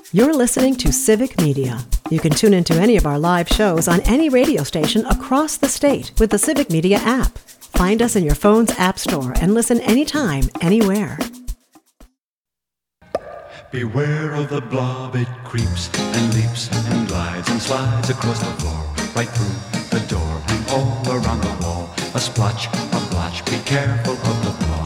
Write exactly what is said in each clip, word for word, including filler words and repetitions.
You're listening to Civic Media. You can tune into any of our live shows on any radio station across the state with the Civic Media app. Find us in your phone's app store and listen anytime, anywhere. Beware of the blob, it creeps and leaps and glides and slides across the floor, right through the door and all around the wall. A splotch, a blotch, be careful of the blob.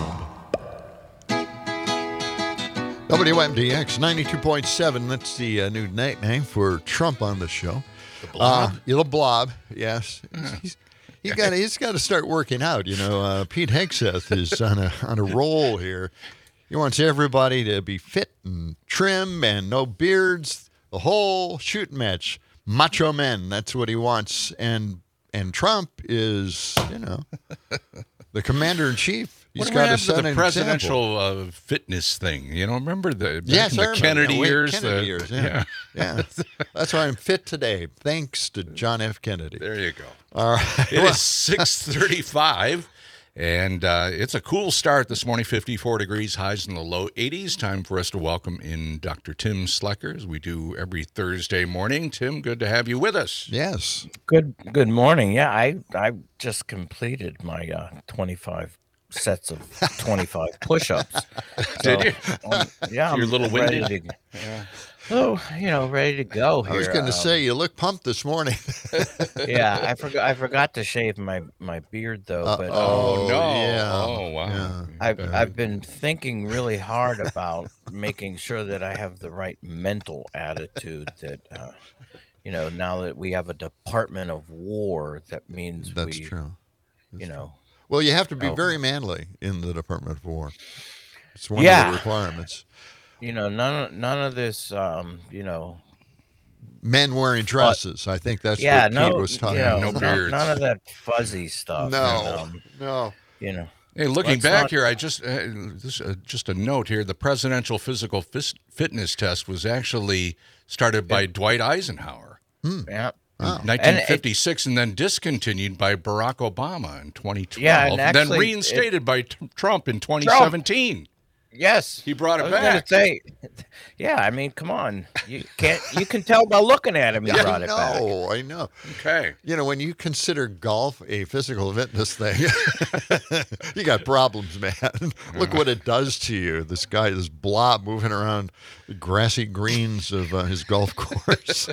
W M D X ninety-two point seven, that's the uh, new nickname for Trump on the show. The blob? Uh, little blob, yes. He's, he's got he's got to start working out, you know. Uh, Pete Hegseth is on a on a roll here. He wants everybody to be fit and trim and no beards, the whole shooting match. Macho men, that's what he wants. And and Trump is, you know, the commander-in-chief. He's what got to to set the an presidential uh, fitness thing? You know, remember the, back yes, in I the remember. Kennedy Yeah, wait, years? Kennedy the, years, yeah. yeah. yeah. That's why I'm fit today, thanks to John F. Kennedy. There you go. All right. It is six thirty-five, and uh, it's a cool start this morning, fifty-four degrees, highs in the low eighties. Time for us to welcome in Doctor Tim Slecker, as we do every Thursday morning. Tim, good to have you with us. Yes. Good good morning. Yeah, I, I just completed my uh, twenty-five sets of twenty-five push-ups. Did So, you? um, yeah, You're a I'm little ready winded. to, oh, you know, ready to go here. I was going to Um, say, you look pumped this morning. yeah, I forgot I forgot to shave my, my beard though, Uh, but Oh, Oh, no. yeah. Oh, wow. Yeah. I've Okay. I've been thinking really hard about making sure that I have the right mental attitude that uh, you know, now that we have a Department of War, that means That's we true. you know Well, you have to be Oh. very manly in the Department of War. It's one Yeah. of the requirements. you know none of none of this um, you know Men wearing dresses. I think that's yeah what no Pete was talking you know, No about. none, beards. none of that fuzzy stuff. No, and, um, no. you know Hey, looking Let's back not- here, I just uh, this, uh, just a note here. The presidential physical fis- fitness test was actually started by Dwight Eisenhower yeah Wow. in nineteen fifty-six, and, then discontinued by Barack Obama in twenty twelve, Yeah, and then actually, reinstated by t- Trump in twenty seventeen. yes He brought I it was gonna back. say, yeah, I mean, come on, you can't you can tell by looking at him he I brought it back. know, I know. Okay. You know, when you consider golf a physical fitness thing, you got problems, man. Look what it does to you. This guy, this blob moving around the grassy greens of uh, his golf course.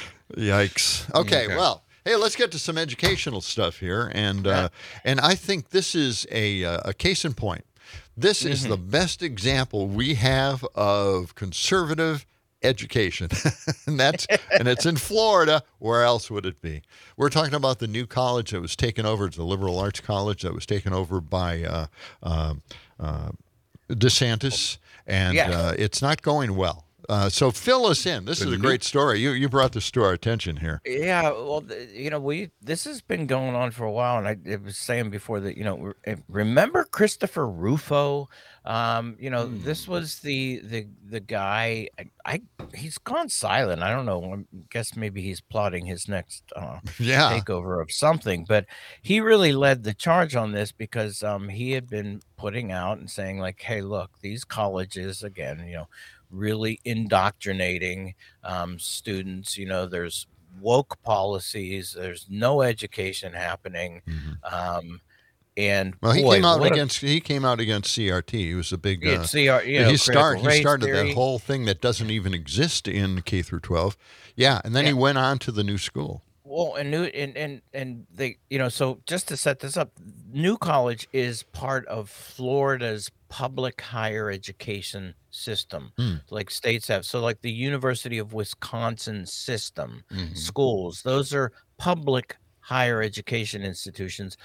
Yikes. Okay, Okay. well, hey, let's get to some educational stuff here, and uh, and I think this is a uh, a case in point. This is the best example we have of conservative education, and that's and it's in Florida. Where else would it be? We're talking about the new college that was taken over. It's a liberal arts college that was taken over by uh, uh, uh, DeSantis, and Yeah. uh, it's not going well. Uh, so fill us in. This The is a new- great story. You you brought this to our attention here. Yeah, well, th- you know, we this has been going on for a while, and I it was saying before that, you know, re- eh, remember Christopher Rufo? Um, you know, this was the the the guy. I, I he's gone silent. I don't know. I guess maybe he's plotting his next uh, Yeah. takeover of something. But he really led the charge on this because um, he had been putting out and saying like, "Hey, look, these colleges again, you know." really indoctrinating um, students. You know, there's woke policies. There's no education happening. Um, and Well, he boy, came out what a- against he came out against C R T. He was a big. Yeah, Uh, C R you but know, he start critical he race started theory. that whole thing that doesn't even exist in K through twelve. Yeah, and then he Yeah. went on to the new school. Well, and new and and and they, you know, so just to set this up, New College is part of Florida's public higher education system, Hmm. like states have. So, like the University of Wisconsin system, Mhm. schools, those are public higher education institutions.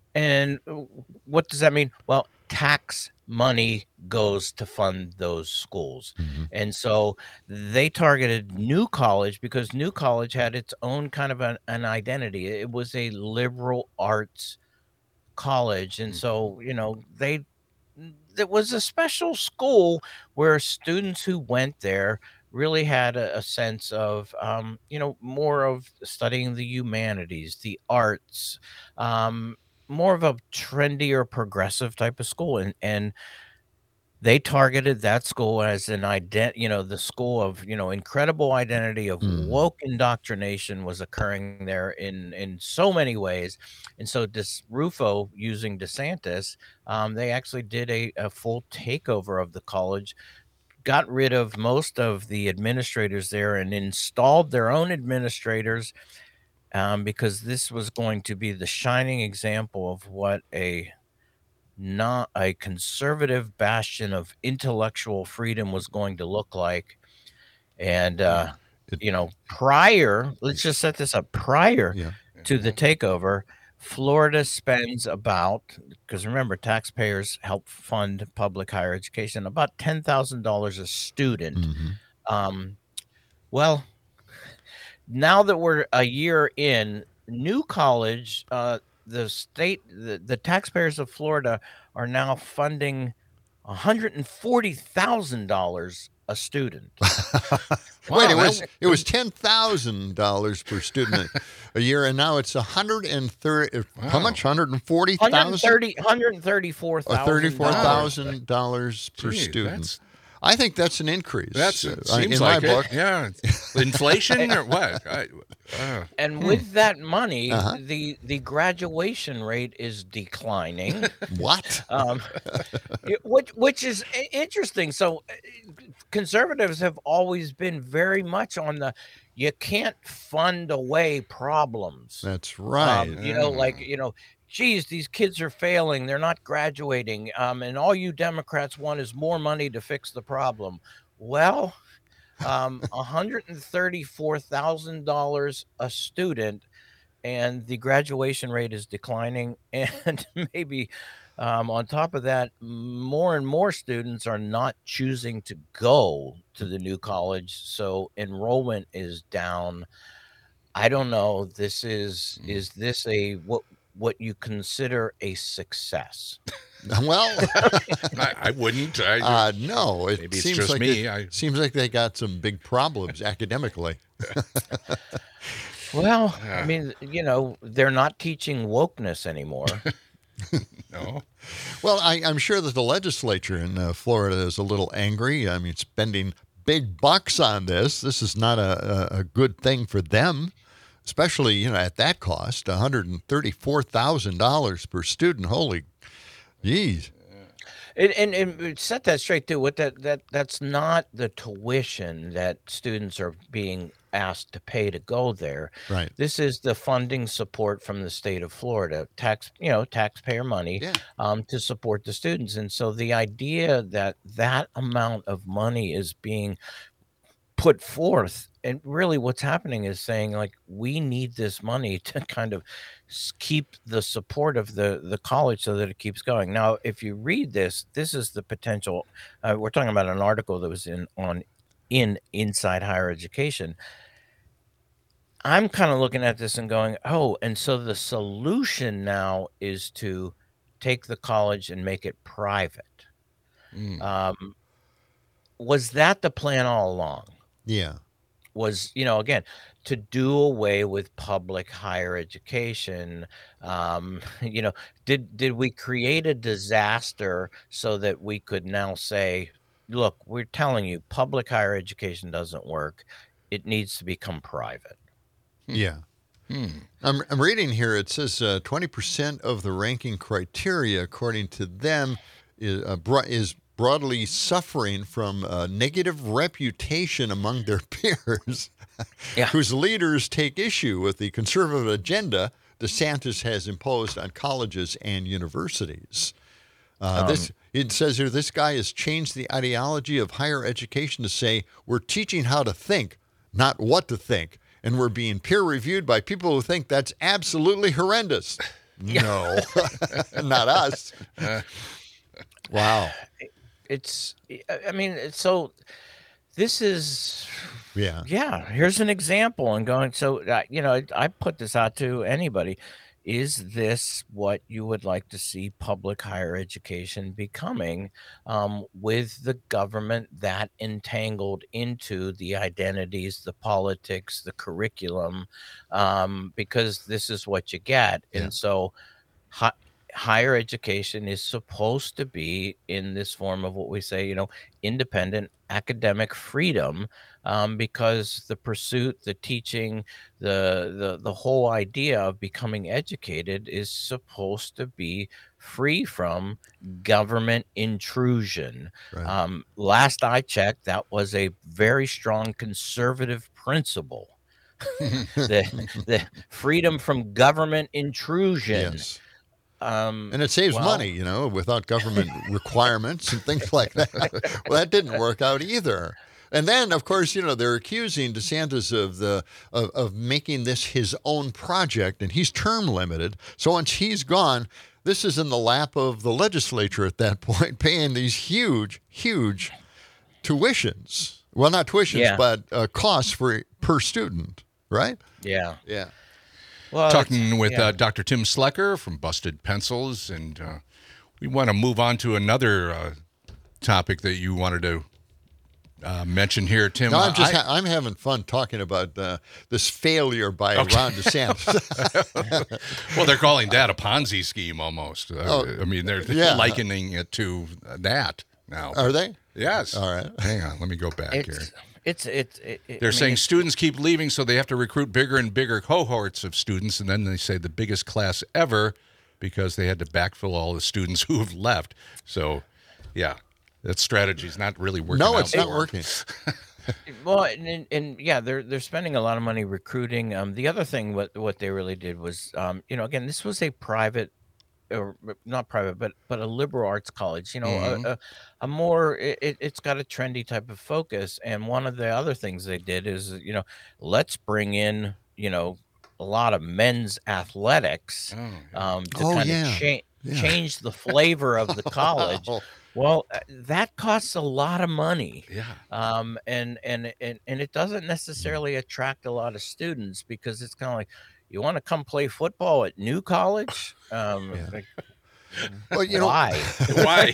And uh, what does that mean? Well, tax money goes to fund those schools. And so they targeted New College because New College had its own kind of an, an identity. It was a liberal arts college. And so, you know, they it was a special school where students who went there really had a, a sense of um, you know, more of studying the humanities, the arts, um, more of a trendy or progressive type of school. And and they targeted that school as an ident you know, the school of, you know, incredible identity of Mm. woke indoctrination was occurring there in in so many ways. And so this Rufo using DeSantis, um, they actually did a, a full takeover of the college, got rid of most of the administrators there and installed their own administrators, um, because this was going to be the shining example of what a not a conservative bastion of intellectual freedom was going to look like. And, uh, It- you know, prior, let's just set this up prior Yeah. to the takeover, Florida spends about, because remember, taxpayers help fund public higher education, about ten thousand dollars a student. Mhm. Um, well, now that we're a year in, New College, uh, the state, the, the taxpayers of Florida are now funding one hundred forty thousand dollars a student. Wait, it Wow, was that- it was ten thousand dollars per student a year, and now it's a hundred and thirty. How Wow. much? Hundred and forty thousand. one hundred thirty, one hundred thirty-four Or thousand. thirty-four thousand dollars per Gee, student. that's- I think that's an increase. That's uh, it seems in like my it. book. Yeah, inflation or what? I, uh, And with that money, Uh-huh. the the graduation rate is declining, What? um, it- which which is i- interesting. So, uh, conservatives have always been very much on the you can't fund away problems. That's right. Um, you know, like, you know, geez, these kids are failing. They're not graduating. Um, and all you Democrats want is more money to fix the problem. Well, um, one hundred thirty-four thousand dollars a student, and the graduation rate is declining. And maybe um, on top of that, more and more students are not choosing to go to the new college. So enrollment is down. I don't know. This is Mm. is this a what what you consider a success? Well, I, I wouldn't. I, uh, no. It Maybe it's seems just like me, It, I- seems like they got some big problems academically. Well, Yeah. I mean, you know, they're not teaching wokeness anymore. no. Well, I, I'm sure that the legislature in uh, Florida is a little angry. I mean, spending big bucks on this. This is not a, a, a good thing for them, especially, you know, at that cost, one hundred thirty-four thousand dollars per student. Holy, geez. And, and and set that straight too. What that that that's not the tuition that students are being asked to pay to go there. Right. This is the funding support from the state of Florida, tax you know taxpayer money, Yeah. um, to support the students. And so the idea that that amount of money is being put forth, and really what's happening is saying, like, we need this money to kind of s- keep the support of the the college so that it keeps going. Now, if you read this, this is the potential. Uh, we're talking about an article that was in on in Inside Higher Education. I'm kind of looking at this and going, oh, and so the solution now is to take the college and make it private. Mm. Um, was that the plan all along? Yeah. Was, you know, again, to do away with public higher education. Um, you know, did did we create a disaster so that we could now say, look, we're telling you public higher education doesn't work. It needs to become private. Yeah. Hmm. I'm, I'm reading here. It says uh, twenty percent of the ranking criteria, according to them, is, uh, bro- is broadly suffering from a negative reputation among their peers, Yeah. whose leaders take issue with the conservative agenda DeSantis has imposed on colleges and universities. Uh, this it says here this guy has changed the ideology of higher education to say we're teaching how to think, not what to think. And we're being peer reviewed by people who think that's absolutely horrendous. No, not us. Wow. It's, I I mean, it's so this is, Yeah. yeah, here's an example. And going, so, uh, you know, I, I put this out to anybody. Is this what you would like to see public higher education becoming, um, with the government that entangled into the identities, the politics, the curriculum? Um, because this is what you get. Yeah. And so, hi, higher education is supposed to be in this form of what we say, you know, independent academic freedom, um, because the pursuit, the teaching, the, the the whole idea of becoming educated is supposed to be free from government intrusion. Right. Um, last I checked, that was a very strong conservative principle. the, the freedom from government intrusion. Yes. Um, And it saves well, money, you know, without government requirements and things like that. Well, that didn't work out either. And then, of course, you know, they're accusing DeSantis of the of, of making this his own project, and he's term limited. So once he's gone, this is in the lap of the legislature at that point, paying these huge, huge tuitions. Well, not tuitions, Yeah. but uh, costs for per student, right? Yeah. Yeah. Well, Talking it's- with yeah. uh, Doctor Tim Slecker from Busted Pencils, and uh, we want to move on to another uh, topic that you wanted to uh, mention here, Tim. No, I'm just I- ha- I'm having fun talking about uh, this failure by Ron DeSantis. well, they're calling that a Ponzi scheme almost. Uh, Oh, I mean, they're yeah. likening it to that now. Are they? Yes. All right. Hang on, let me go back here. It's it's it's. It, it- They're I mean, saying it's- students keep leaving, so they have to recruit bigger and bigger cohorts of students, and then they say the biggest class ever because they had to backfill all the students who have left. So, yeah, that strategy is not really working. No, out it's not for 'em. working. Well, and, and, and yeah, they're they're spending a lot of money recruiting. Um, the other thing, what what they really did was, um, you know, again, this was a private, or not private, but but a liberal arts college. You know, Mhm. a, a, a more it, it- it's got a trendy type of focus. And one of the other things they did is, you know, let's bring in, you know, a lot of men's athletics, Oh, um, to Oh, kind yeah. of cha- Yeah. change the flavor of the college. Oh, Well, uh, that costs a lot of money. yeah. Um, and, and and and it doesn't necessarily attract a lot of students because it's kind of like, you want to come play football at New College? Um, Yeah. like, well, you know, why? Why?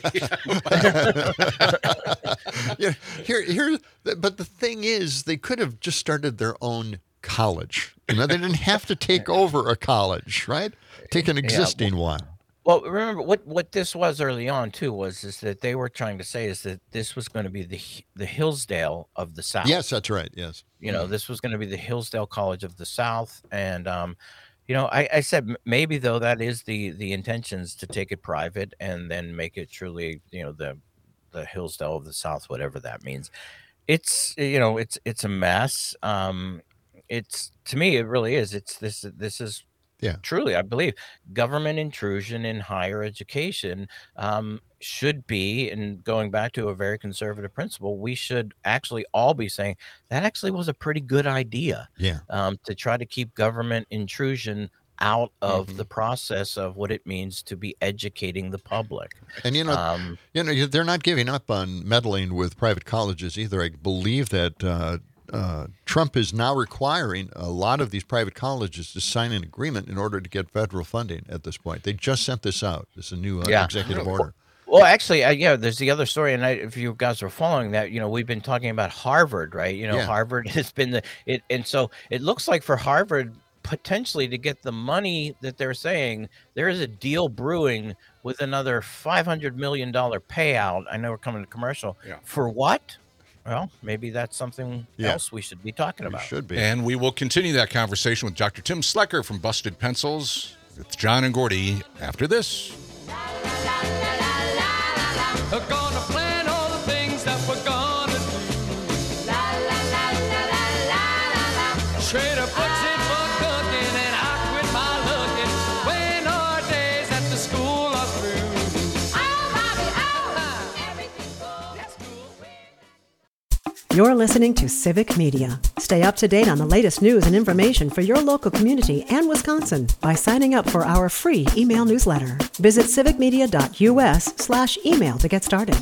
yeah, here, here. But the thing is, they could have just started their own college. You know, they didn't have to take over a college, right? Take an existing one. Well, remember what what this was early on too was is that they were trying to say is that this was going to be the Hi- the Hillsdale of the South. Yes, that's right. Yes. You know, this was going to be the Hillsdale College of the South, and um, you know, I, I said m- maybe though that is the the intentions to take it private and then make it truly, you know, the the Hillsdale of the South, whatever that means. It's you know, it's it's a mess. Um, it's to me, it really is. It's this this is Yeah. truly, I believe, government intrusion in higher education um, should be, and going back to a very conservative principle, we should actually all be saying that actually was a pretty good idea Yeah. um, to try to keep government intrusion out of Mm-hmm. the process of what it means to be educating the public. And you know, Um, you know, you- they're not giving up on meddling with private colleges either. I believe that uh, uh, Trump is now requiring a lot of these private colleges to sign an agreement in order to get federal funding. At this point, they just sent this out. It's a new uh, Yeah. executive order. Well, actually, uh, yeah, there's the other story, and I, if you guys are following that, you know, we've been talking about Harvard, right? You know, Yeah. Harvard has been the it, and so it looks like for Harvard potentially to get the money that they're saying there is a deal brewing with another five hundred million dollar payout. I know we're coming to commercial. Yeah. For what? Well, maybe that's something Yeah. else we should be talking It about. should be. And we will continue that conversation with Doctor Tim Slecker from Busted Pencils with John and Gordy after this. We're gonna plan all the things that we're gonna do. La la la la la la la la. Trader puts in for cooking and I quit my looking when our days at the school are through. Oh, Bobby, oh, everything's cool. That's cool. You're listening to Civic Media. Stay up to date on the latest news and information for your local community and Wisconsin by signing up for our free email newsletter. Visit civicmedia.us slash email to get started.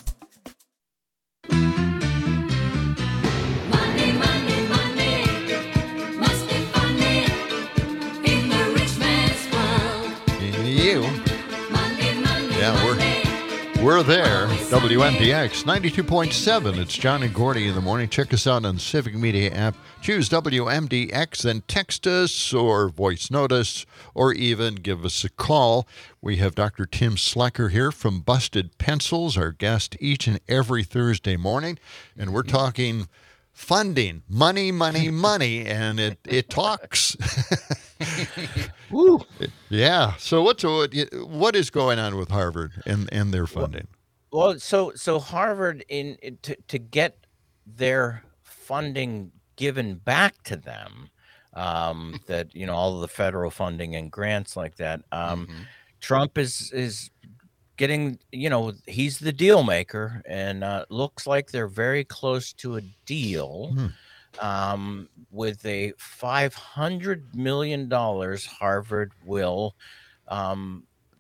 Money, money, money, must be funny in the rich man's world. You. Money, money, Yeah, we're- money, We're there. W M D X ninety-two point seven. It's John and Gordy in the morning. Check us out on the Civic Media app. Choose W M D X, then text us or voice note us or even give us a call. We have Doctor Tim Slecker here from Busted Pencils, our guest each and every Thursday morning. And we're talking funding, money, money, money, and it, it talks. Woo. Yeah. So what's what, what is going on with Harvard and, and their funding? Well, so so Harvard in, in to to get their funding given back to them, um, that you know all of the federal funding and grants like that. Um, Mhm. Trump is is getting, you know, he's the deal maker, and uh, looks like they're very close to a deal. Hmm. Um, with a five hundred million dollars, Harvard will um,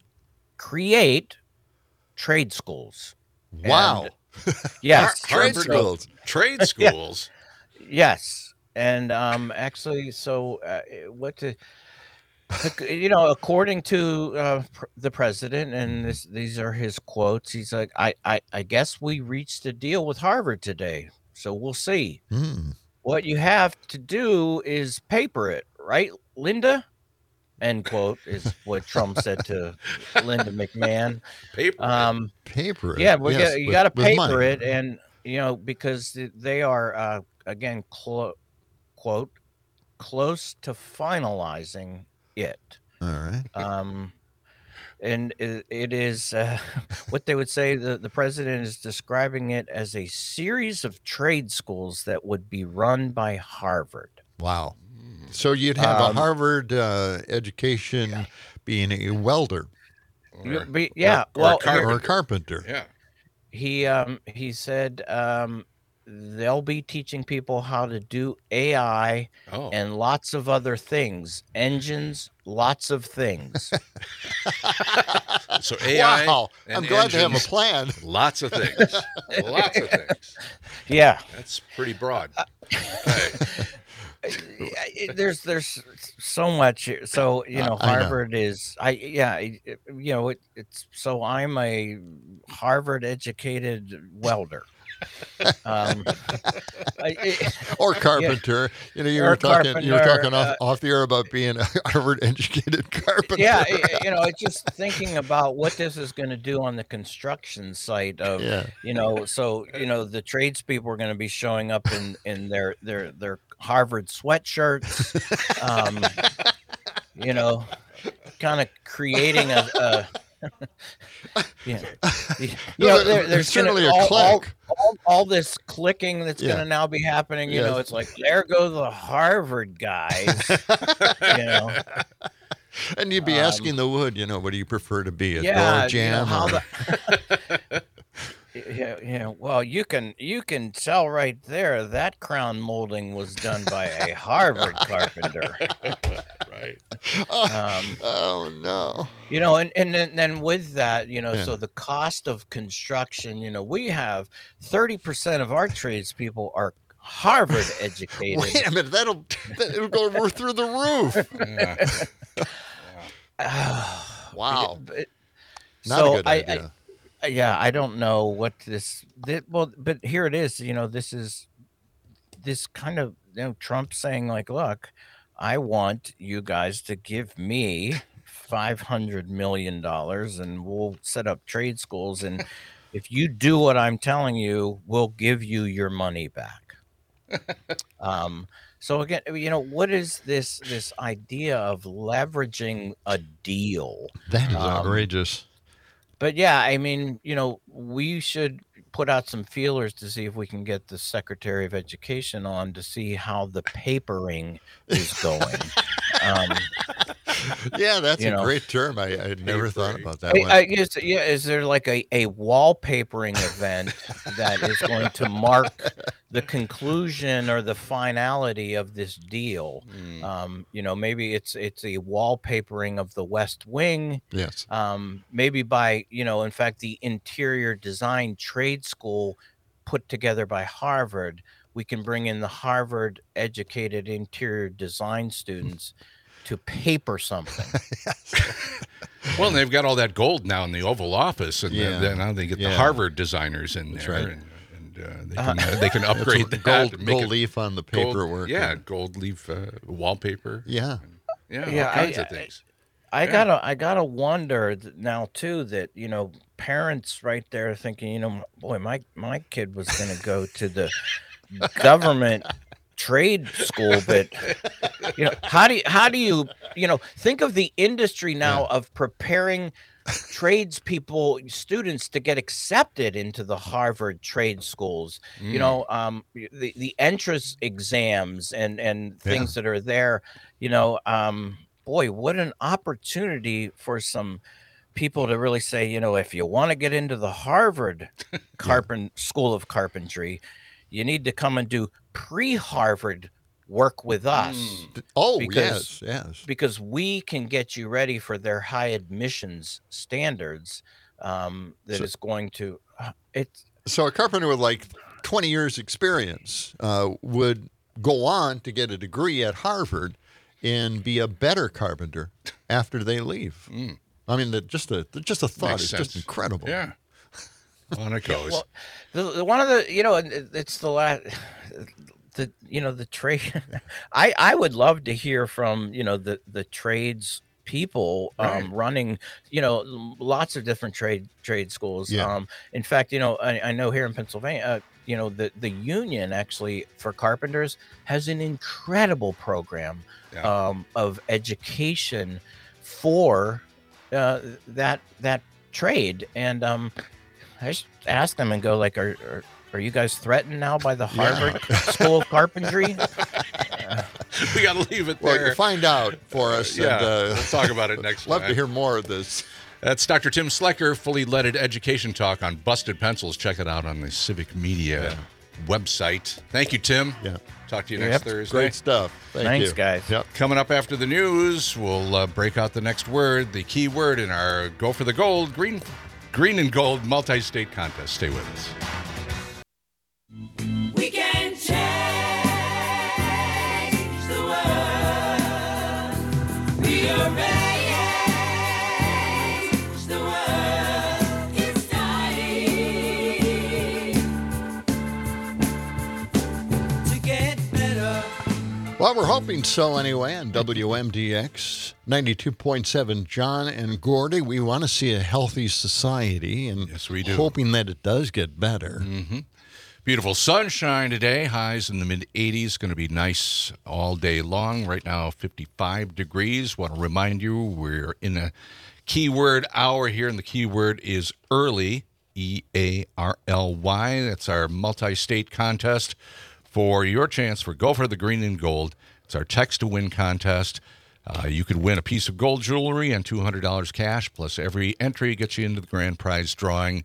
create trade schools. Wow. And, yes, Trade so- schools. Trade schools. Yes, and um, actually, so uh, what to, you know, according to uh, pr- the president, and this, these are his quotes. He's like, I, I, I guess we reached a deal with Harvard today, so we'll see. Hmm. What you have to do is paper it, right, Linda? End quote is what Trump said to Linda McMahon. Paper. Um, Paper. it. yeah, we Yes, got, you with- got to with paper money. it, and you know because th- they are uh, again clo- quote close to finalizing it. All right. Um, and it, it is uh, what they would say. The, the president is describing it as a series of trade schools that would be run by Harvard. Wow. So you'd have a Um, Harvard uh, education being a welder You- Or- be- yeah, or a well, carpenter. here- or a carpenter. Yeah. he um, he said um, they'll be teaching people how to do A I Oh. and lots of other things, engines, lots of things. So A I. Wow. and I'm glad to have a engines, plan. Lots of things. Lots of things. Yeah. That's pretty broad. Uh, Okay. I- there's there's so much here. So you know I know. Harvard is I yeah I- you know it, it's so I'm a Harvard educated welder. Um, I, it- Or carpenter. You know, you Or were talking you were carpenter, talking off, uh, off the air about being a Harvard educated carpenter. yeah, I- you know, it's just thinking about what this is going to do on the construction site of, Yeah. you know, so you know the tradespeople are going to be showing up in in their their their Harvard sweatshirts, um, you know, kind of creating a. a yeah, you know, there, there's gonna, certainly a all, all, click. all, all this clicking that's Yeah. going to now be happening. You know, Yes. it's like there go the Harvard guys. you know, And you'd be Um, asking the wood, you know, what do you prefer to be? A yeah, door you know, jam? how or- the- yeah, yeah. Well, you can you can tell right there that crown molding was done by a Harvard carpenter. Right. Um, oh no. you know, and and then, then with that, you know, Yeah. so the cost of construction, you know, we have thirty percent of our tradespeople are Harvard educated. Wait a minute, that'll it'll go we're through the roof. Yeah. Wow. But- Not so a good I- I- idea. yeah, I don't know what this, thi- well, but here it is. You know, this is this kind of, you know, Trump saying like, look, I want you guys to give me five hundred million dollars and we'll set up trade schools. And if you do what I'm telling you, we'll give you your money back. um, so again, you know, what is this, this idea of leveraging a deal? That is um, outrageous. But yeah, I mean, you know, we should put out some feelers to see if we can get the Secretary of Education on to see how the papering is going. um, Yeah, that's you a know. great term. I I never thought Papering. about that I, one. I guess, yeah, is there like a, a wallpapering event that is going to mark the conclusion or the finality of this deal? Mm. Um, you know, maybe it's it's a wallpapering of the West Wing. Yes. Um, maybe by, you know, in fact, the interior design trade school put together by Harvard, we can bring in the Harvard educated interior design students to paper something. Well, and they've got all that gold now in the Oval Office, and Yeah. then now they get Yeah. the Harvard designers in there, right. and, and uh, they can uh, they can upgrade that. gold, and make gold it leaf on the gold- paperwork. yeah, and- gold leaf uh, wallpaper. yeah. Yeah, Yeah, all kinds I- of things. I Yeah. gotta, I gotta wonder th- now too that you know parents right there thinking, you know, boy, my my kid was gonna go to the government trade school, but you know, how do you, how do you, you know, think of the industry now of preparing tradespeople, students to get accepted into the Harvard trade schools. You know, um, the the entrance exams and and things that are there. You know, um, boy, what an opportunity for some people to really say, you know, if you want to get into the Harvard carpent School of Carpentry, you need to come and do pre-Harvard work with us. Oh, Because- yes, yes. Because we can get you ready for their high admissions standards. Um, that So- is going to uh, it's So a carpenter with like twenty years experience uh, would go on to get a degree at Harvard and be a better carpenter after they leave. I mean, the, just a just a thought Makes is sense. just incredible. Yeah. On it goes. well, the, the- one of the you know and it- it's the last the you know the trade. I I would love to hear from you know the the trades people um, Right. running you know lots of different trade trade schools. Yeah. Um, in fact, you know I, I know here in Pennsylvania, uh, you know the the union actually for carpenters has an incredible program Yeah. um, of education for uh, that that trade, and um, I just ask them and go like, are are, are you guys threatened now by the Harvard School of Carpentry? We got to leave it Well, there. you find out for us. yeah, and, uh, we'll talk about it next love time. to hear more of this. That's Doctor Tim Slecker, fully leaded education talk on busted pencils. Check it out on the Civic Media website. Thank you, Tim. Yeah. Talk to you Yep. next Thursday. Great stuff. Thank Thanks, you. guys. Yep. Coming up after the news, we'll uh, break out the next word, the key word in our Go for the Gold, green, green and gold multi-state contest. Stay with us. We can change the world. Rearrange the world. It's time to get better. Well, we're hoping so anyway on W M D X ninety-two point seven. John and Gordy, we want to see a healthy society, and Yes, we do. hoping that it does get better. Beautiful sunshine today. Highs in the mid eighties. Going to be nice all day long. Right now, fifty-five degrees. Want to remind you, we're in a keyword hour here, and the keyword is early. E A R L Y. That's our multi-state contest for your chance for Go for the Green and Gold. It's our text to win contest. Uh, you could win a piece of gold jewelry and two hundred dollars cash, plus every entry gets you into the grand prize drawing.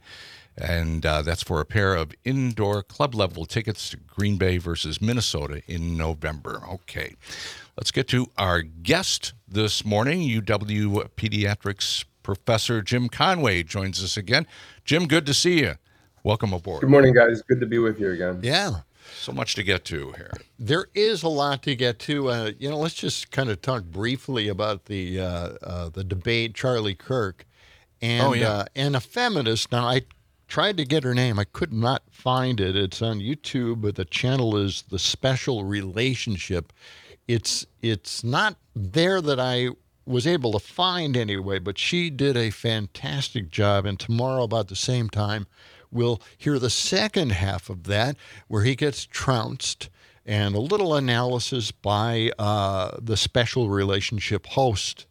And uh, that's for a pair of indoor club level tickets to Green Bay versus Minnesota in November. Okay, let's get to our guest this morning. U W Pediatrics Professor Jim Conway joins us again. Jim, good to see you. Welcome aboard. Good morning, guys. Good to be with you again. Yeah. So much to get to here. There is a lot to get to. Uh, you know, let's just kind of talk briefly about the uh, uh, the debate, Charlie Kirk, and Oh, yeah. uh, and a feminist. Now, I tried to get her name. I could not find it. It's on YouTube, but the channel is The Special Relationship. It's it's not there that I was able to find anyway, but she did a fantastic job. And tomorrow, about the same time, we'll hear the second half of that, where he gets trounced, and a little analysis by uh, the Special Relationship host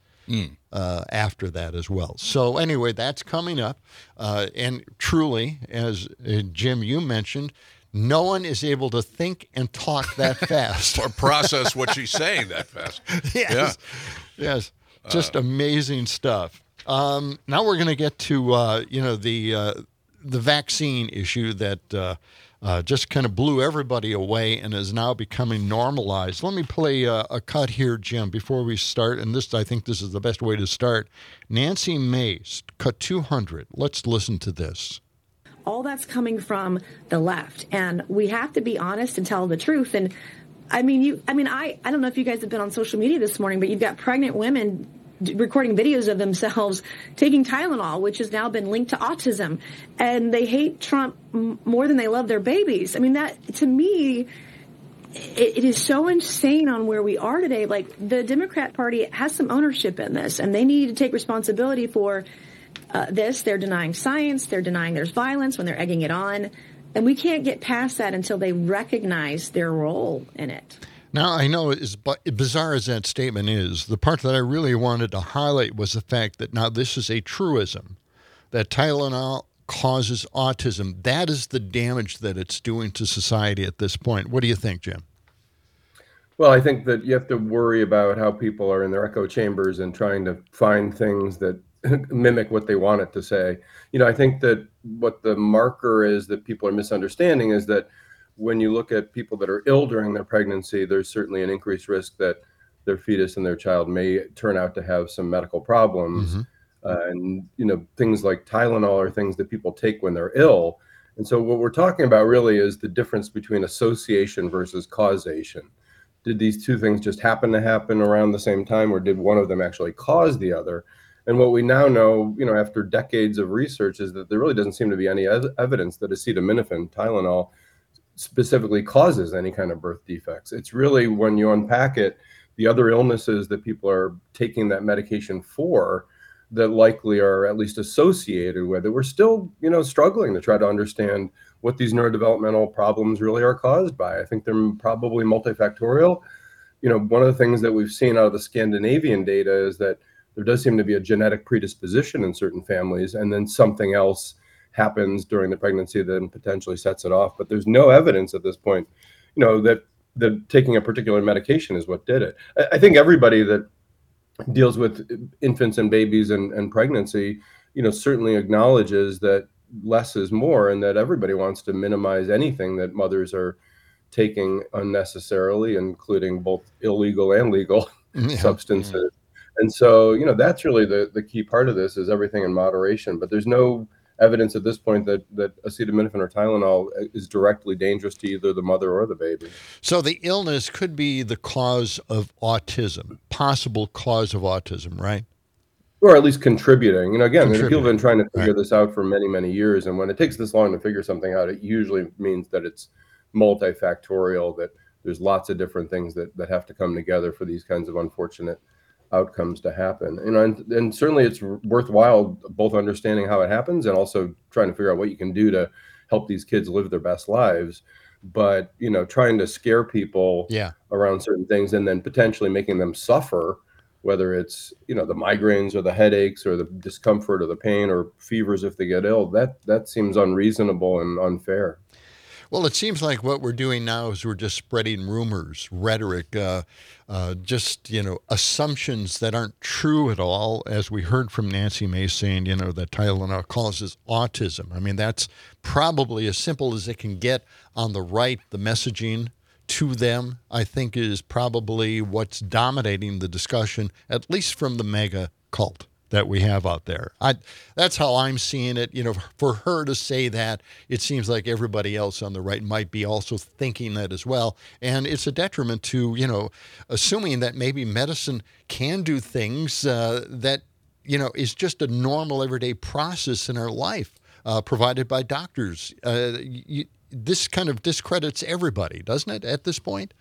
uh, after that as well. So anyway, that's coming up. Uh, and truly, as uh, Jim, you mentioned, no one is able to think and talk that fast. Or process what she's saying that fast. Yes. Yes. Just amazing stuff. Um, now we're going to get to, uh, you know, the uh, the vaccine issue that uh, uh, just kind of blew everybody away and is now becoming normalized. Let me play a, a cut here, Jim, before we start. And this, I think this is the best way to start. Nancy Mace, cut two hundred. Let's listen to this. All that's coming from the left, and we have to be honest and tell the truth. And I mean, you, I mean, I, I don't know if you guys have been on social media this morning, but you've got pregnant women d- recording videos of themselves taking Tylenol, which has now been linked to autism, and they hate Trump m- more than they love their babies. I mean, that to me, it, it is so insane on where we are today. Like, the Democrat Party has some ownership in this, and they need to take responsibility for uh, this. They're denying science. They're denying there's violence when they're egging it on. And we can't get past that until they recognize their role in it. Now, I know as bu- bizarre as that statement is, the part that I really wanted to highlight was the fact that now this is a truism, that Tylenol causes autism. That is the damage that it's doing to society at this point. What do you think, Jim? Well, I think that you have to worry about how people are in their echo chambers and trying to find things that mimic what they want it to say. You know, I think that what the marker is that people are misunderstanding is that when you look at people that are ill during their pregnancy, there's certainly an increased risk that their fetus and their child may turn out to have some medical problems. Mm-hmm. Uh, and, you know, things like Tylenol are things that people take when they're ill. And so what we're talking about really is the difference between association versus causation. Did these two things just happen to happen around the same time, or did one of them actually cause the other? And what we now know, you know, after decades of research, is that there really doesn't seem to be any ev- evidence that acetaminophen, Tylenol, specifically causes any kind of birth defects. It's really, when you unpack it, the other illnesses that people are taking that medication for that likely are at least associated with it. We're still, you know, struggling to try to understand what these neurodevelopmental problems really are caused by. I think they're probably multifactorial. You know, one of the things that we've seen out of the Scandinavian data is that there does seem to be a genetic predisposition in certain families, and then something else happens during the pregnancy that then potentially sets it off. But there's no evidence at this point, you know, that that taking a particular medication is what did it. I, I think everybody that deals with infants and babies and, and pregnancy, you know, certainly acknowledges that less is more, and that everybody wants to minimize anything that mothers are taking unnecessarily, including both illegal and legal Yeah. substances. And so, you know, that's really the, the key part of this, is everything in moderation. But there's no evidence at this point that, that acetaminophen or Tylenol is directly dangerous to either the mother or the baby. So the illness could be the cause of autism, possible cause of autism, right? Or at least contributing. You know, again, people have been trying to figure Right. this out for many, many years. And when it takes this long to figure something out, it usually means that it's multifactorial, that there's lots of different things that, that have to come together for these kinds of unfortunate outcomes to happen. You know, and, and certainly it's worthwhile both understanding how it happens and also trying to figure out what you can do to help these kids live their best lives. But, you know, trying to scare people Yeah. around certain things and then potentially making them suffer, whether it's, you know, the migraines or the headaches or the discomfort or the pain or fevers if they get ill, that that seems unreasonable and unfair. Well, it seems like what we're doing now is we're just spreading rumors, rhetoric, uh, uh, just, you know, assumptions that aren't true at all, as we heard from Nancy Mace saying, you know, that Tylenol causes autism. I mean, that's probably as simple as it can get on the right. The messaging to them, I think, is probably what's dominating the discussion, at least from the mega cult that we have out there. I, that's how I'm seeing it. You know, for her to say that, it seems like everybody else on the right might be also thinking that as well. And it's a detriment to, you know, assuming that maybe medicine can do things uh, that, you know, is just a normal everyday process in our life, uh, provided by doctors. Uh, you, this kind of discredits everybody, doesn't it, at this point?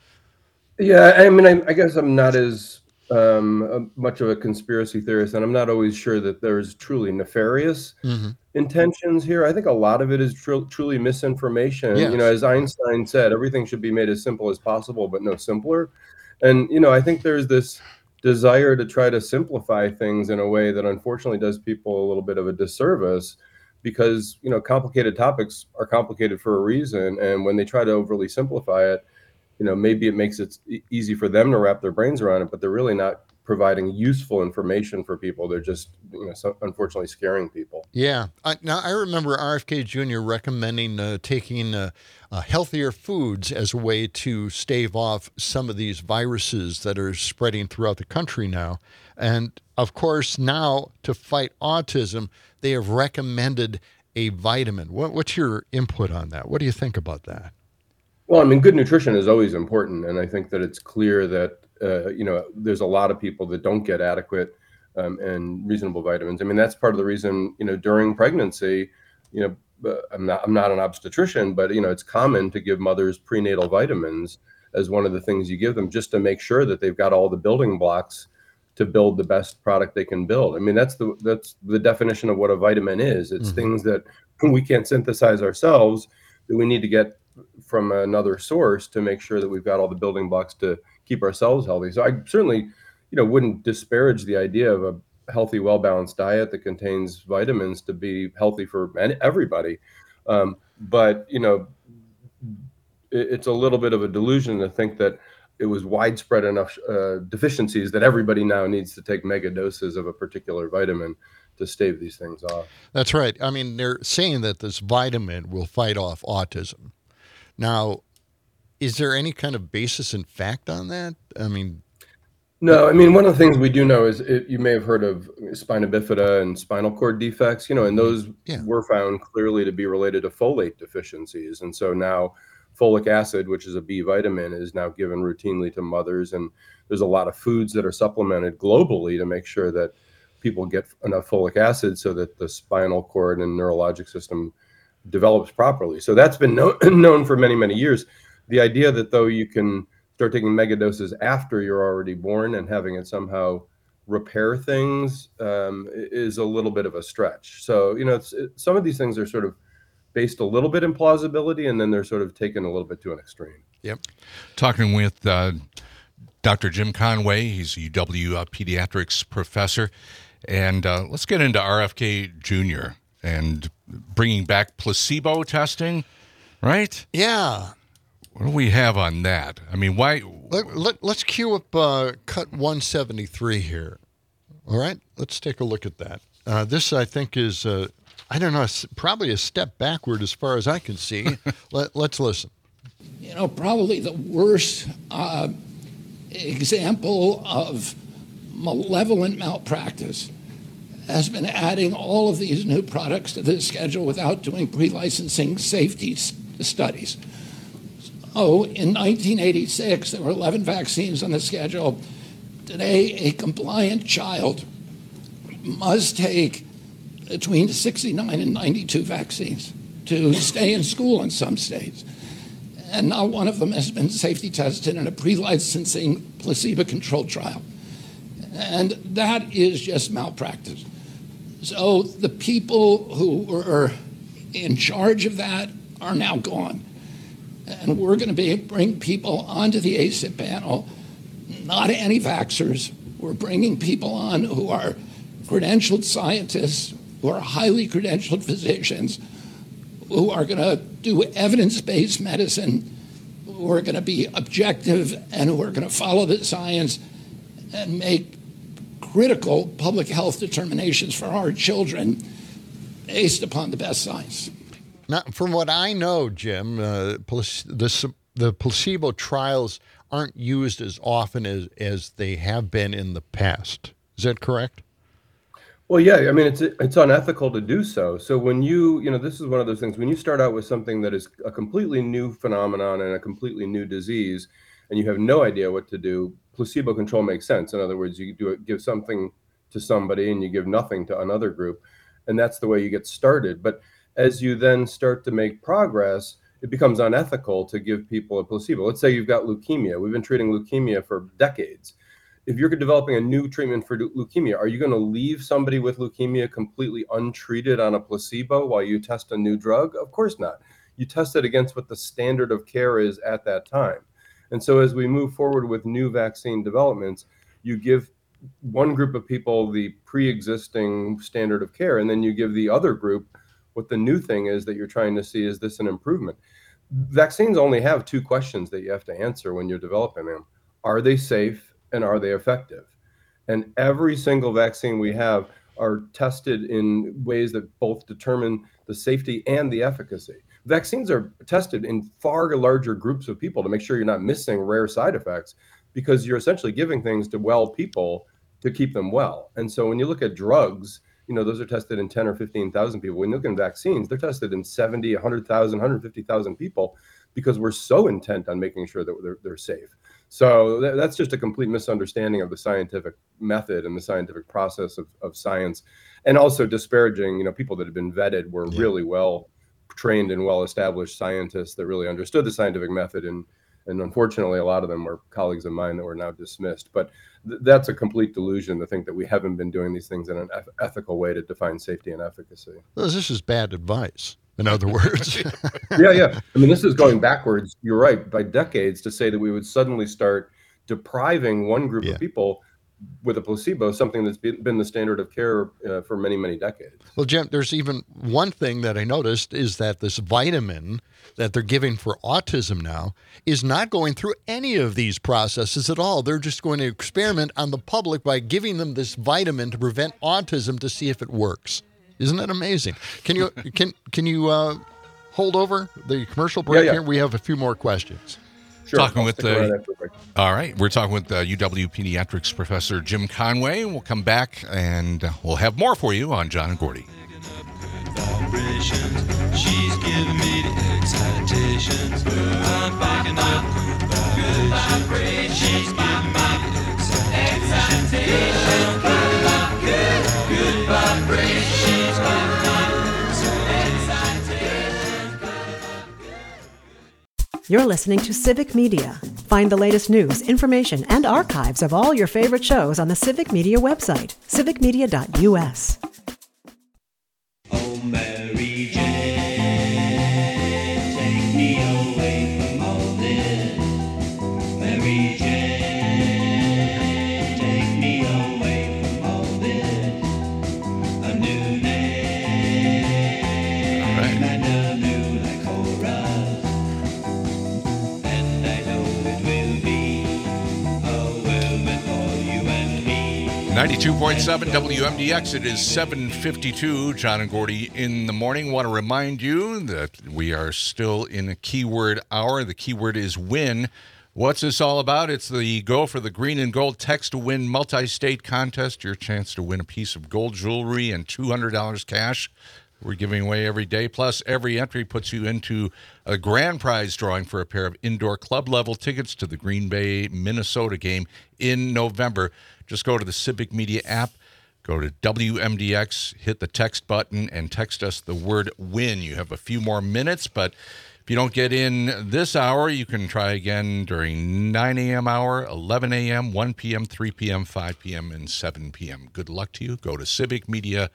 Yeah, I mean, I, I guess I'm not as um, uh, much of a conspiracy theorist, and I'm not always sure that there's truly nefarious Mm-hmm. intentions here. I think a lot of it is tru- truly misinformation. Yes. You know, as Einstein said, everything should be made as simple as possible, but no simpler. And, you know, I think there's this desire to try to simplify things in a way that unfortunately does people a little bit of a disservice, because, you know, complicated topics are complicated for a reason. And when they try to overly simplify it, you know, maybe it makes it e- easy for them to wrap their brains around it, but they're really not providing useful information for people. They're just, you know, so unfortunately scaring people. Yeah. I, now, I remember R F K Junior recommending uh, taking uh, uh, healthier foods as a way to stave off some of these viruses that are spreading throughout the country now. And, of course, now to fight autism, they have recommended a vitamin. What, what's your input on that? What do you think about that? Well, I mean, good nutrition is always important. And I think that it's clear that, uh, you know, there's a lot of people that don't get adequate um, and reasonable vitamins. I mean, that's part of the reason, you know, during pregnancy, you know, uh, I'm not I'm not an obstetrician, but you know, it's common to give mothers prenatal vitamins as one of the things you give them, just to make sure that they've got all the building blocks to build the best product they can build. I mean, that's the that's the definition of what a vitamin is. It's Mhm. things that we can't synthesize ourselves, that we need to get from another source to make sure that we've got all the building blocks to keep ourselves healthy. So I certainly, you know, wouldn't disparage the idea of a healthy, well-balanced diet that contains vitamins to be healthy for an- everybody. Um, but, you know, it, it's a little bit of a delusion to think that it was widespread enough uh, deficiencies that everybody now needs to take mega doses of a particular vitamin to stave these things off. That's right. I mean, they're saying that this vitamin will fight off autism. Now, is there any kind of basis in fact on that? I mean, No, I mean, one of the things we do know is it, you may have heard of spina bifida and spinal cord defects, you know, and those Yeah. were found clearly to be related to folate deficiencies. And so now folic acid, which is a B vitamin, is now given routinely to mothers. And there's a lot of foods that are supplemented globally to make sure that people get enough folic acid so that the spinal cord and neurologic system develops properly. So that's been known, known for many, many years. The idea that though you can start taking mega doses after you're already born and having it somehow repair things um, is a little bit of a stretch. So, you know, it's, it, some of these things are sort of based a little bit in plausibility, and then they're sort of taken a little bit to an extreme. Yep. Talking with uh, Doctor Jim Conway. He's a U W uh, pediatrics professor. And uh, let's get into R F K Junior and bringing back placebo testing, right? Yeah. What do we have on that? I mean, why? Let, let, let's cue up uh, cut one seventy-three here. All right? Let's take a look at that. Uh, this, I think, is, uh, I don't know, s- probably a step backward as far as I can see. let, let's listen. You know, probably the worst uh, example of malevolent malpractice has been adding all of these new products to this schedule without doing pre-licensing safety s- studies. So in nineteen eighty-six, there were eleven vaccines on the schedule. Today, a compliant child must take between sixty-nine and ninety-two vaccines to stay in school in some states. And not one of them has been safety tested in a pre-licensing placebo-controlled trial. And that is just malpractice. So the people who were in charge of that are now gone. And we're going to be bring people onto the A C I P panel, not anti-vaxxers. We're bringing people on who are credentialed scientists, who are highly credentialed physicians, who are going to do evidence-based medicine, who are going to be objective, and who are going to follow the science and make critical public health determinations for our children based upon the best science. Now, from what I know, Jim, uh, plac- the, s- the placebo trials aren't used as often as, as they have been in the past. Is that correct? Well, yeah, I mean, it's it's unethical to do so. So when you, you know, this is one of those things, when you start out with something that is a completely new phenomenon and a completely new disease, and you have no idea what to do, placebo control makes sense. In other words, you do it, give something to somebody and you give nothing to another group, and that's the way you get started. But as you then start to make progress, it becomes unethical to give people a placebo. Let's say you've got leukemia. We've been treating leukemia for decades. If you're developing a new treatment for leukemia, are you going to leave somebody with leukemia completely untreated on a placebo while you test a new drug? Of course not. You test it against what the standard of care is at that time. And so as we move forward with new vaccine developments, you give one group of people the pre-existing standard of care, and then you give the other group what the new thing is that you're trying to see, is this an improvement? Vaccines only have two questions that you have to answer when you're developing them. Are they safe and are they effective? And every single vaccine we have are tested in ways that both determine the safety and the efficacy. Vaccines are tested in far larger groups of people to make sure you're not missing rare side effects, because you're essentially giving things to well people to keep them well. And so when you look at drugs, you know, those are tested in ten or fifteen thousand people. When you look at vaccines, they're tested in seventy, one hundred thousand, one hundred fifty thousand people, because we're so intent on making sure that they're, they're safe. So th- that's just a complete misunderstanding of the scientific method and the scientific process of, of science, and also disparaging, you know, people that have been vetted, were Yeah. really well trained and well-established scientists that really understood the scientific method. And, and unfortunately, a lot of them were colleagues of mine that were now dismissed. But th- that's a complete delusion to think that we haven't been doing these things in an eth- ethical way to define safety and efficacy. Well, this is bad advice, in other words. Yeah, yeah. I mean, this is going backwards. You're right, by decades, to say that we would suddenly start depriving one group Yeah. of people with a placebo, something that's been been the standard of care uh, for many, many decades. Well, Jim, there's even one thing that I noticed is that this vitamin that they're giving for autism now is not going through any of these processes at all. They're just going to experiment on the public by giving them this vitamin to prevent autism to see if it works. Isn't that amazing? Can you can can you uh, hold over the commercial break Yeah, yeah. here? We have a few more questions. Sure. Talking I'll with stick the- around after the break. All right, we're talking with uh, U W Pediatrics Professor Jim Conway. We'll come back and uh, we'll have more for you on John and Gordy. Vibrations, she's giving me the excitations. I'm picking up good vibrations. She's giving me the excitations. Good, good vibrations. She's giving me the excitations. You're listening to Civic Media. Find the latest news, information, and archives of all your favorite shows on the Civic Media website, civic media dot u s. Oh, Mary Jane, take me away from all this. Mary Jane, take me away from all this. A new name, All right. and a new like chorus. And I know it will be a whirlwind for you and me. ninety-two point seven W M D X. It is seven fifty-two. John and Gordy in the morning. Want to remind you that we are still in a keyword hour. The keyword is win. What's this all about? It's the Go for the Green and Gold Text to Win multi-state contest. Your chance to win a piece of gold jewelry and two hundred dollars cash. We're giving away every day. Plus, every entry puts you into a grand prize drawing for a pair of indoor club level tickets to the Green Bay, Minnesota game in November. Just go to the Civic Media app, go to W M D X, hit the text button, and text us the word win. You have a few more minutes, but if you don't get in this hour, you can try again during nine a.m. hour, eleven a.m., one p.m., three p.m., five p.m., and seven p.m. Good luck to you. Go to civicmedia.us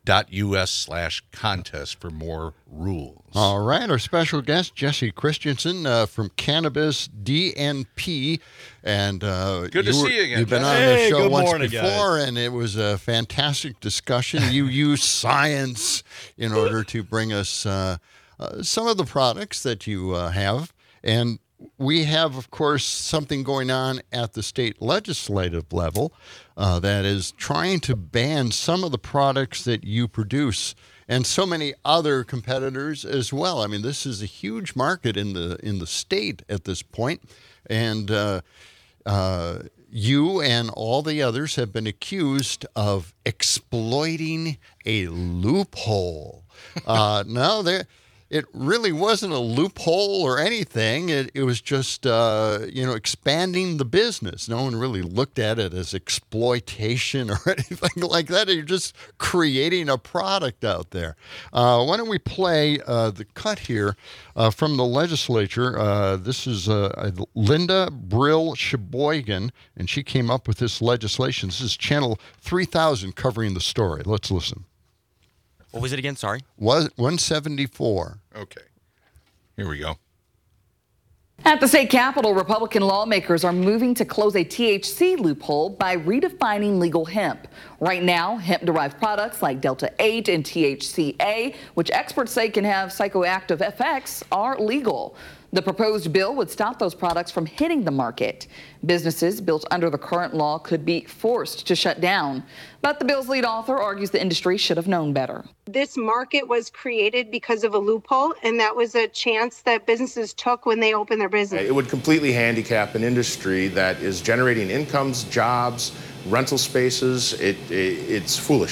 slash contest for more rules. All right, our special guest, Jesse Christensen uh, from Cannabis D N P. And uh, Good to you were- see you again, You've been Jesse. on Hey, the show good once morning, before, and it was a fantastic discussion. You use science in order to bring us uh, uh, some of the products that you uh, have. And we have, of course, something going on at the state legislative level uh, that is trying to ban some of the products that you produce, and so many other competitors as well. I mean, this is a huge market in the in the state at this point, and uh, uh, you and all the others have been accused of exploiting a loophole. Uh, no, there. It really wasn't a loophole or anything. It, it was just, uh, you know, expanding the business. No one really looked at it as exploitation or anything like that. You're just creating a product out there. Uh, why don't we play uh, the cut here uh, from the legislature? Uh, this is uh, Linda Brill Sheboygan, and she came up with this legislation. This is Channel three thousand covering the story. Let's listen. What was it again? Sorry. Was one seventy-four. Okay. Here we go. At the state capitol, Republican lawmakers are moving to close a T H C loophole by redefining legal hemp. Right now, hemp-derived products like Delta eight and T H C A, which experts say can have psychoactive effects, are legal. The proposed bill would stop those products from hitting the market. Businesses built under the current law could be forced to shut down. But the bill's lead author argues the industry should have known better. This market was created because of a loophole, and that was a chance that businesses took when they opened their business. It would completely handicap an industry that is generating incomes, jobs, rental spaces. It, it, it's foolish.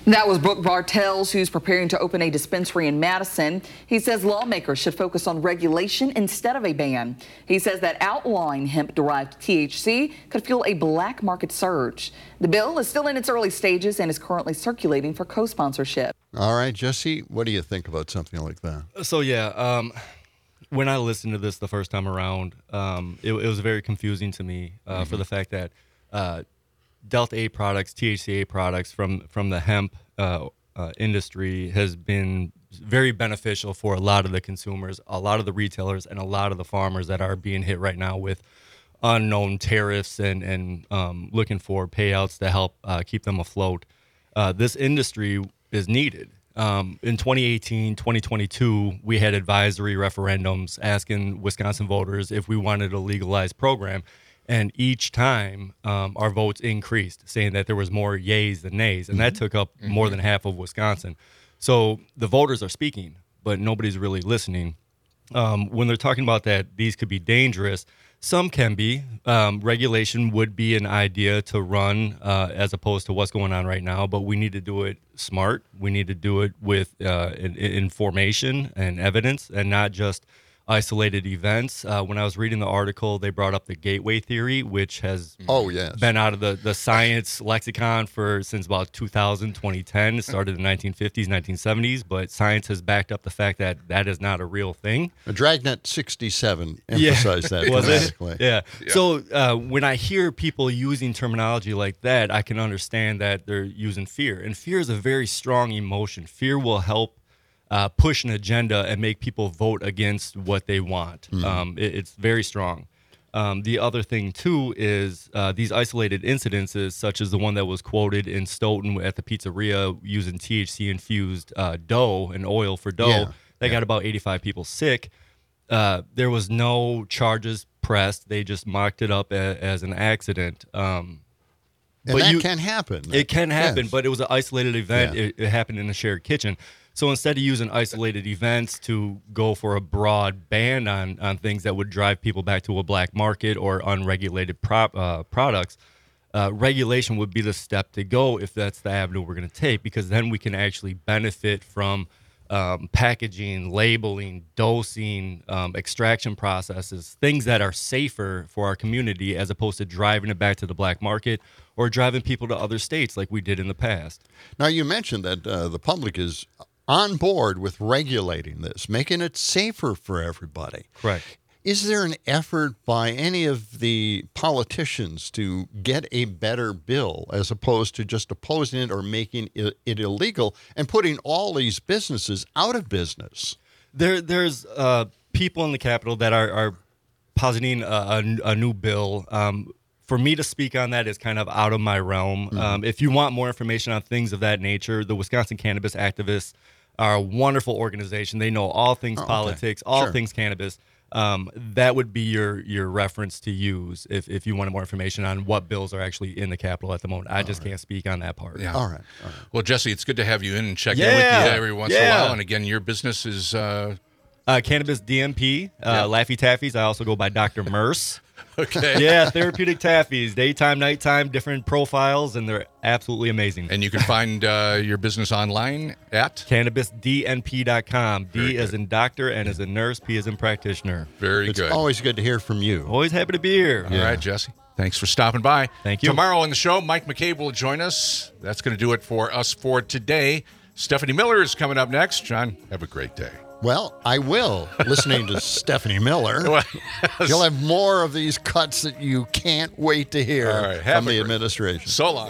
That was Brooke Bartels, who's preparing to open a dispensary in Madison. He says lawmakers should focus on regulation instead of a ban. He says that outlawing hemp-derived T H C could fuel a black market surge. The bill is still in its early stages and is currently circulating for co-sponsorship. All right, Jesse, what do you think about something like that? So, yeah, um, when I listened to this the first time around, um, it, it was very confusing to me uh, mm-hmm. for the fact that uh, Delta eight products, T H C A products from, from the hemp uh, uh, industry has been very beneficial for a lot of the consumers, a lot of the retailers, and a lot of the farmers that are being hit right now with unknown tariffs and, and um, looking for payouts to help uh, keep them afloat. Uh, this industry is needed. Um, in twenty eighteen, twenty twenty-two, we had advisory referendums asking Wisconsin voters if we wanted a legalized program. And each time um, our votes increased, saying that there was more yays than nays. And that Mm-hmm. took up mm-hmm. more than half of Wisconsin. So the voters are speaking, but nobody's really listening. Um, when they're talking about that these could be dangerous, some can be. Um, regulation would be an idea to run uh, as opposed to what's going on right now, but we need to do it smart. We need to do it with uh, in, in information and evidence and not just isolated events. Uh, when I was reading the article, they brought up the gateway theory, which has oh, yes. been out of the, the science lexicon for since about two thousand, twenty ten. It started in the nineteen fifties, nineteen seventies, but science has backed up the fact that that is not a real thing. Dragnet sixty-seven emphasized yeah. that Was dramatically. It? Yeah. yeah. So uh, when I hear people using terminology like that, I can understand that they're using fear. And fear is a very strong emotion. Fear will help Uh, push an agenda and make people vote against what they want. Mm-hmm. Um, it, it's very strong. Um, the other thing, too, is uh, these isolated incidences, such as the one that was quoted in Stoughton at the pizzeria using T H C-infused uh, dough and oil for dough, Yeah. that yeah. got about eighty-five people sick. Uh, there was no charges pressed. They just mocked it up a, as an accident. Um, and but that you, can happen. It can happen, yes. but it was an isolated event. Yeah. It, it happened in a shared kitchen. So instead of using isolated events to go for a broad ban on, on things that would drive people back to a black market or unregulated prop, uh, products, uh, regulation would be the step to go if that's the avenue we're going to take, because then we can actually benefit from um, packaging, labeling, dosing, um, extraction processes, things that are safer for our community as opposed to driving it back to the black market or driving people to other states like we did in the past. Now, you mentioned that uh, the public is on board with regulating this, making it safer for everybody. Correct. Is there an effort by any of the politicians to get a better bill as opposed to just opposing it or making it, it illegal and putting all these businesses out of business? There, there's uh, people in the Capitol that are, are positing a, a, a new bill. Um, For me to speak on that is kind of out of my realm. Mm-hmm. Um, if you want more information on things of that nature, the Wisconsin Cannabis Activists are a wonderful organization. They know all things oh, okay. politics, all sure. things cannabis. Um, that would be your your reference to use if, if you wanted more information on what bills are actually in the Capitol at the moment. I all just right. can't speak on that part. Yeah. All right. All right. Well, Jesse, it's good to have you in and check yeah. in with you every once yeah. in a while. And again, your business is... Uh... Uh, Cannabis D M P, uh, yeah. Laffy Taffies. I also go by Doctor Merce. Okay. Yeah, therapeutic taffies, daytime, nighttime, different profiles, and they're absolutely amazing. And you can find uh, your business online at? cannabis d n p dot com. D Very as good. in doctor, N as in nurse, P as in practitioner. Very it's good. It's always good to hear from you. Always happy to be here. All yeah. right, Jesse. Thanks for stopping by. Thank you. Tomorrow on the show, Mike McCabe will join us. That's going to do it for us for today. Stephanie Miller is coming up next. John, have a great day. Well, I will, listening to Stephanie Miller. You'll have more of these cuts that you can't wait to hear All right, from the administration. So long.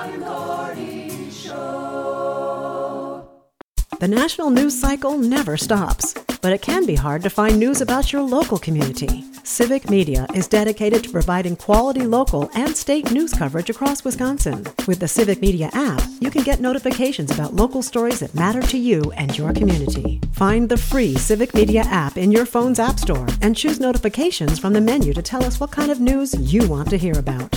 The national news cycle never stops, but it can be hard to find news about your local community. Civic Media is dedicated to providing quality local and state news coverage across Wisconsin. With the Civic Media app, you can get notifications about local stories that matter to you and your community. Find the free Civic Media app in your phone's app store and choose notifications from the menu to tell us what kind of news you want to hear about.